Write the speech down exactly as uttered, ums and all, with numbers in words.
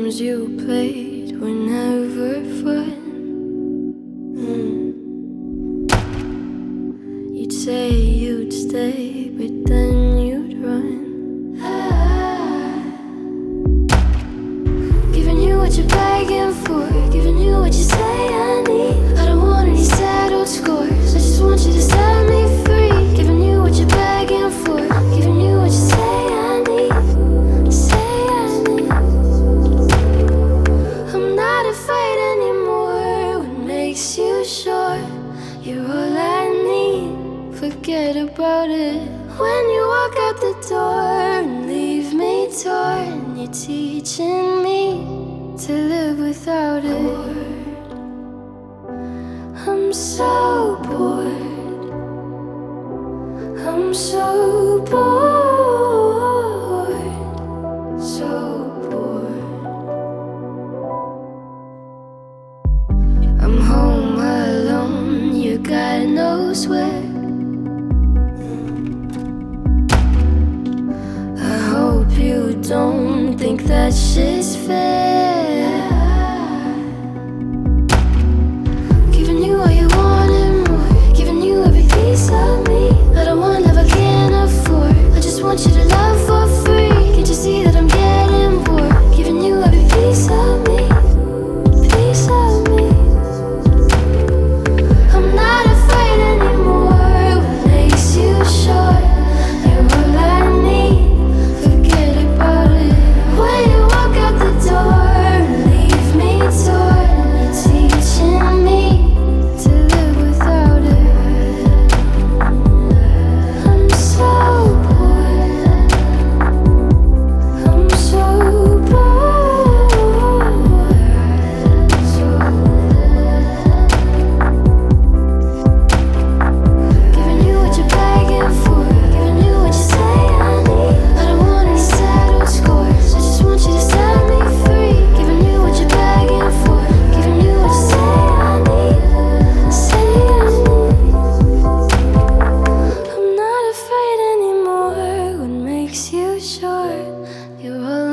games you played were never fun. mm. You'd say you'd stay, but then you'd run. ah. Giving you what you're begging for, giving you what you say I need. I don't want any settled scores, I just want you to set me free. Giving you what you're begging for, giving you what you say I need. Say I need. I'm not afraid anymore. What makes you sure you're all I need? Forget about it. When you walk out the door and leave me torn, you're teaching me to live without it. I'm so bored. I'm so bored. So bored. I'm home alone, you got no sweat. I hope you don't think that shit's fair. Giving you all you want and more, giving you every piece of me. I don't want love I can't afford, I just want you to love for free. Can't you see that I'm getting bored? Giving you every piece of me, piece of me. I'm not afraid anymore. What makes you sure you're all I need? Forget about it. When you walk out the door and leave me torn, you're teaching me to live without it. I'm so bored. I'm so bored. So giving you what you're begging for, giving you what you say I need. I don't want any settled scores, I just want you to set me free. Giving you what you're begging for, giving you what you say I need. Say I need. I'm not afraid anymore. What makes you sure you're all